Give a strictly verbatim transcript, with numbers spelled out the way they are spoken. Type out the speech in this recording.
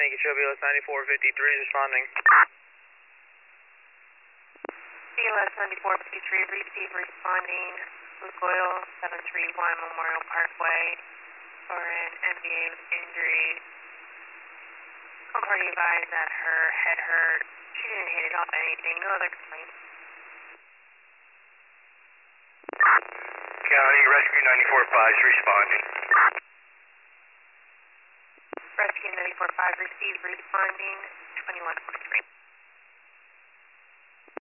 Yankee Chubby, L S ninety-four fifty-three responding. L S ninety-four fifty-three, receive responding, Lukoil, seven three one Memorial Parkway, for an M V A with injuries. Call party advised that her head hurt. She didn't hit it off anything, no other complaints. County, Rescue ninety-four five is responding. Rescue ninety-four five, receive responding, twenty-one forty-three.